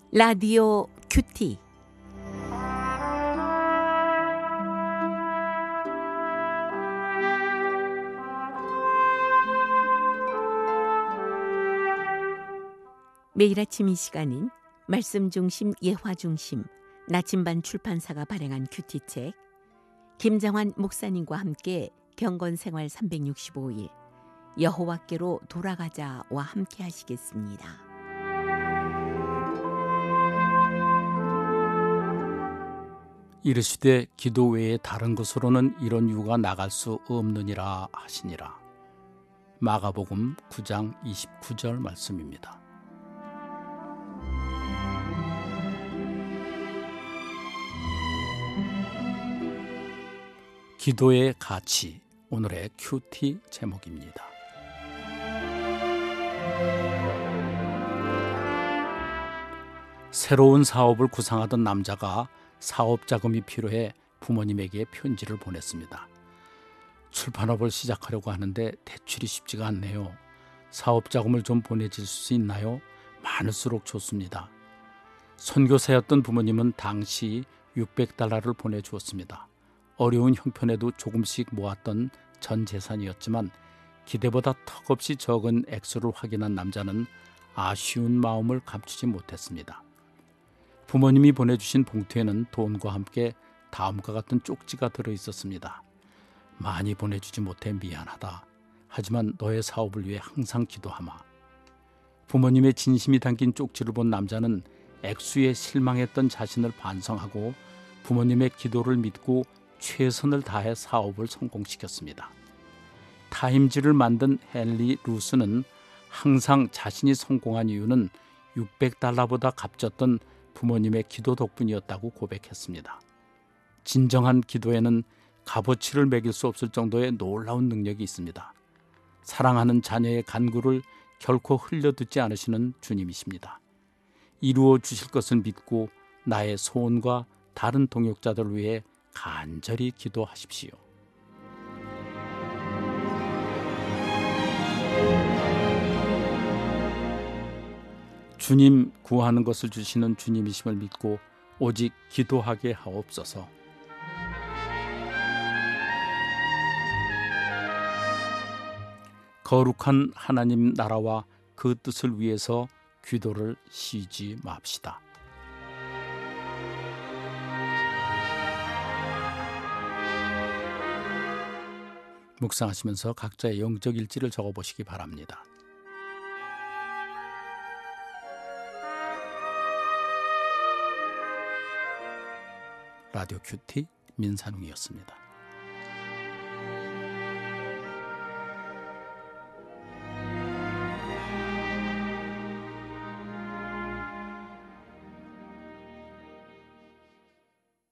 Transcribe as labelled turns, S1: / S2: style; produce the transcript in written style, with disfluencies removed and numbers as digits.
S1: 라디오 큐티. 매일 아침 이 시간은 말씀 중심 예화 중심 나침반 출판사가 발행한 큐티책, 김정환 목사님과 함께 경건생활 365일 여호와께로 돌아가자와 함께 하시겠습니다.
S2: 이르시되 기도 외에 다른 것으로는 이런 유가 나갈 수 없느니라 하시니라. 마가복음 9장 29절 말씀입니다. 기도의 가치, 오늘의 큐티 제목입니다. 새로운 사업을 구상하던 남자가 사업 자금이 필요해 부모님에게 편지를 보냈습니다. 출판업을 시작하려고 하는데 대출이 쉽지가 않네요. 사업 자금을 좀 보내줄 수 있나요? 많을수록 좋습니다. 선교사였던 부모님은 당시 $600를 보내주었습니다. 어려운 형편에도 조금씩 모았던 전 재산이었지만 기대보다 턱없이 적은 액수를 확인한 남자는 아쉬운 마음을 감추지 못했습니다. 부모님이 보내주신 봉투에는 돈과 함께 다음과 같은 쪽지가 들어있었습니다. 많이 보내주지 못해 미안하다. 하지만 너의 사업을 위해 항상 기도하마. 부모님의 진심이 담긴 쪽지를 본 남자는 액수에 실망했던 자신을 반성하고 부모님의 기도를 믿고 최선을 다해 사업을 성공시켰습니다. 타임지를 만든 헨리 루스는 항상 자신이 성공한 이유는 $600보다 값졌던 부모님의 기도 덕분이었다고 고백했습니다. 진정한 기도에는 값어치를 매길 수 없을 정도의 놀라운 능력이 있습니다. 사랑하는 자녀의 간구를 결코 흘려듣지 않으시는 주님이십니다. 이루어 주실 것을 믿고 나의 소원과 다른 동역자들을 위해 간절히 기도하십시오. 주님, 구하는 것을 주시는 주님이심을 믿고 오직 기도하게 하옵소서. 거룩한 하나님 나라와 그 뜻을 위해서 기도를 쉬지 맙시다. 묵상하시면서 각자의 영적 일지를 적어보시기 바랍니다. 라디오 큐티 민산웅이었습니다.